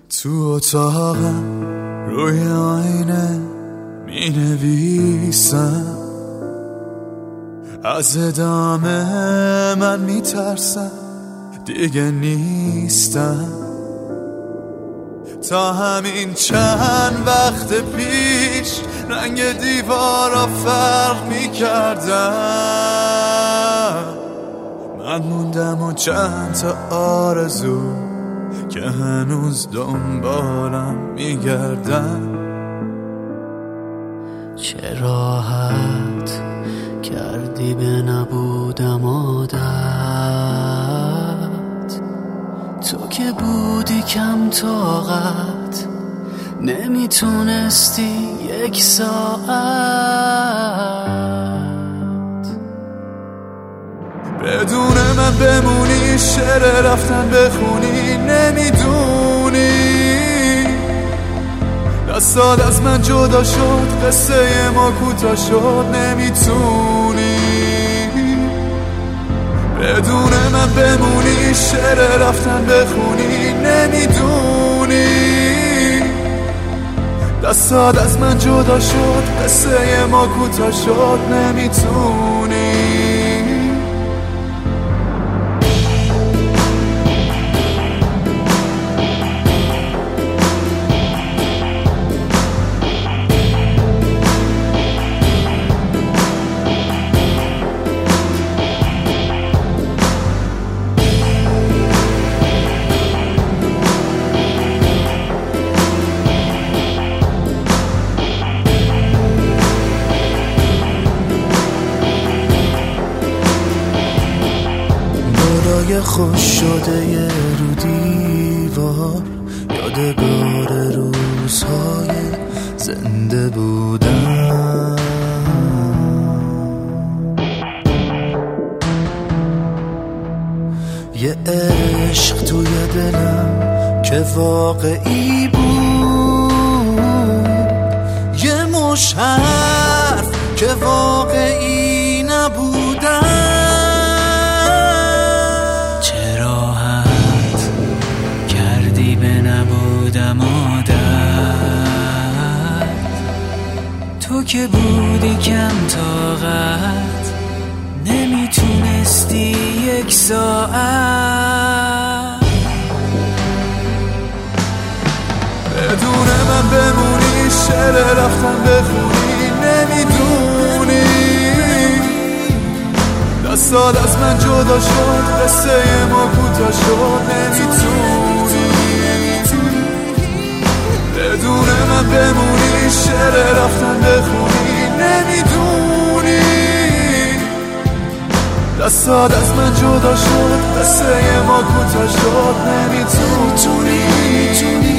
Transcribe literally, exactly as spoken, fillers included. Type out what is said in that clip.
تو اتاقم روی آینه می نویسم، از ادامه من می ترسم، دیگه نیستم. تا همین چند وقت پیش رنگ دیوارا فرق می کردم، من موندم و چند تا آرزو که هنوز دنبالم می گردن. چه راحت کردی به نبودم عادت، تو که بودی کم طاقت، نمیتونستی یک ساعت بدون من بمونی، شعر رفتن بخونی، نمیدونی دستات از من جدا شد، قصه ما کوتاه شد، نمیتونی بدون من بمونی، شعر رفتن بخونی، نمیدونی دستات از من جدا شد، قصه ما کوتاه شد، نمیتونی. یه خوش شده یه رو دیوار، یادگار روزهای زنده بودن. یه عشق توی دلم که واقعی بود، یه مش حرف که واقعی نبودن. تو که بودی کم طاقت، نمیتونستی یک ساعت بدون من بمونی، شعر رفتن بخونی، نمیدونی دستات از من جدا شد، قصه ما کوتاه شد، نمیتونی بدون من بمونی، شعر رفتن بخونی، نمیدونی دستات از من جدا شد، قصه ما کوتاه شد، نمیتونی